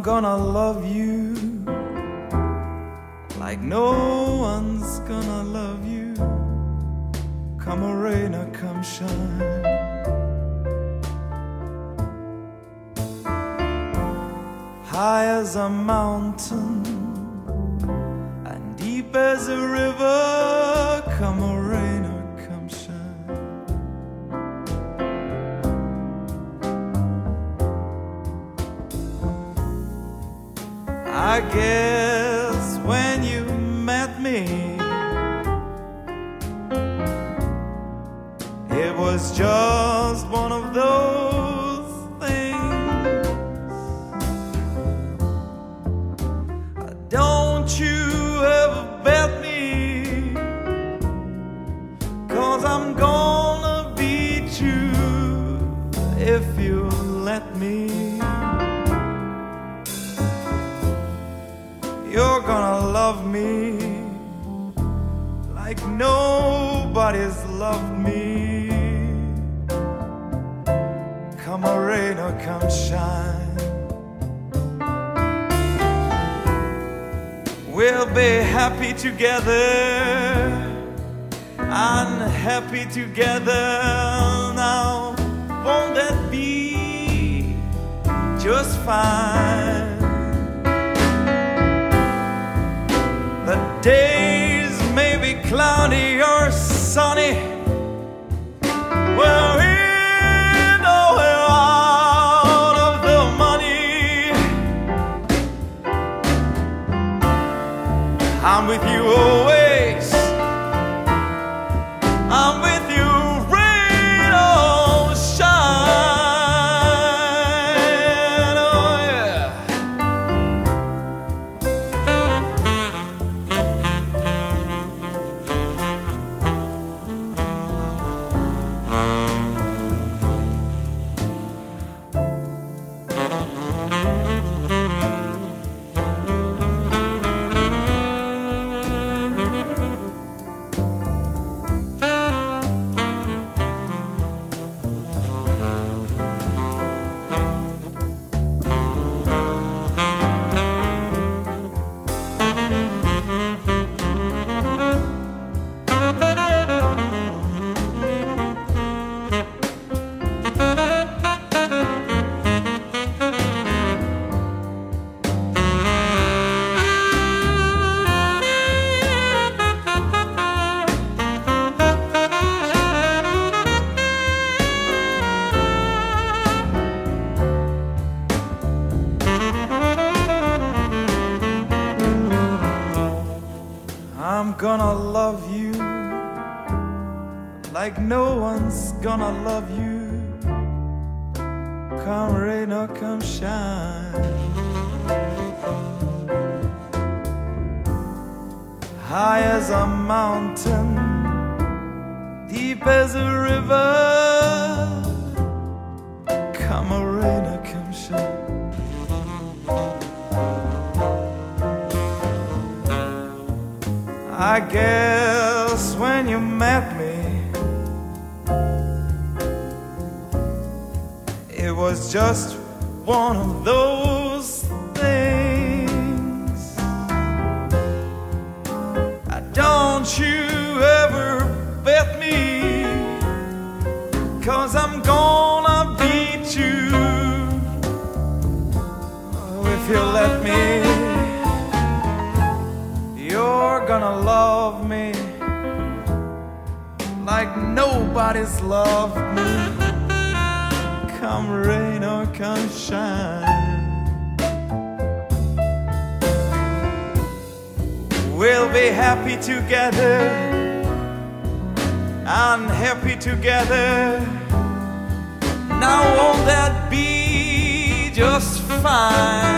gonna love you like no one's gonna love you. Come rain or come shine. High as a mountain and deep as a river, come rain or come shine. I guess when you met me, it was just one of those things. Don't you ever bet me, 'cause I'm gonna beat you if you let me. You're gonna love me like nobody's loved me. Come rain or come shine, we'll be happy together, unhappy together. Now won't that be just fine? The days may be cloudy or sunny, we're in or we're out of the money. I'm with you always, I'm with you rain or shine. Oh yeah. I'm gonna love you like no one's gonna love you. Come rain or come shine. High as a mountain, deep as a river, come rain or come shine. I guess when you met me, it was just one of those things. Don't you ever bet me, 'cause I'm gonna beat you if you let me. You're gonna love me like nobody's loved me. Come rain or come shine, we'll be happy together, unhappy together. Now won't that be just fine?